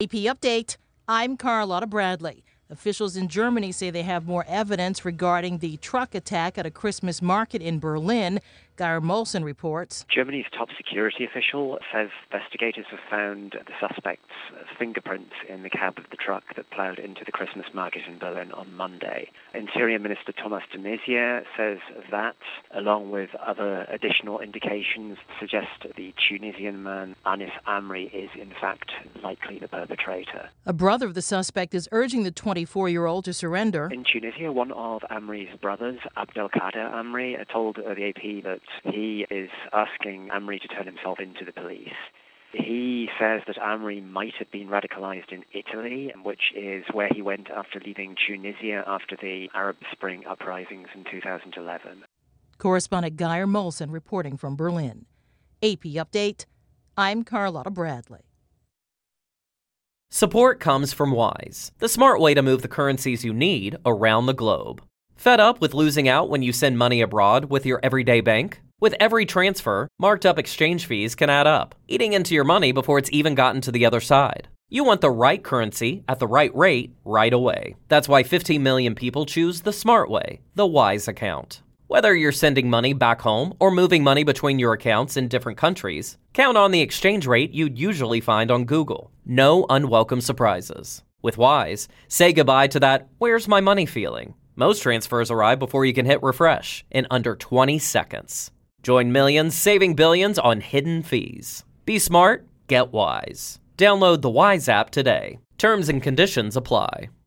AP Update, I'm Carlotta Bradley. Officials in Germany say they have more evidence regarding the truck attack at a Christmas market in Berlin. Geir Molson reports. Germany's top security official says investigators have found the suspect's fingerprints in the cab of the truck that plowed into the Christmas market in Berlin on Monday. Interior Minister Thomas de Maizière says that, along with other additional indications, suggest the Tunisian man Anis Amri is in fact likely the perpetrator. A brother of the suspect is urging the 24-year-old to surrender. In Tunisia, one of Amri's brothers, Abdelkader Amri, told the AP that he is asking Amri to turn himself into the police. He says that Amri might have been radicalized in Italy, which is where he went after leaving Tunisia after the Arab Spring uprisings in 2011. Correspondent Geir Molson reporting from Berlin. AP Update, I'm Carlotta Bradley. Support comes from Wise, the smart way to move the currencies you need around the globe. Fed up with losing out when you send money abroad with your everyday bank? With every transfer, marked up exchange fees can add up, eating into your money before it's even gotten to the other side. You want the right currency at the right rate right away. That's why 15 million people choose the smart way, the Wise account. Whether you're sending money back home or moving money between your accounts in different countries, count on the exchange rate you'd usually find on Google. No unwelcome surprises. With Wise, say goodbye to that "where's my money" feeling. Most transfers arrive before you can hit refresh in under 20 seconds. Join millions saving billions on hidden fees. Be smart, get Wise. Download the Wise app today. Terms and conditions apply.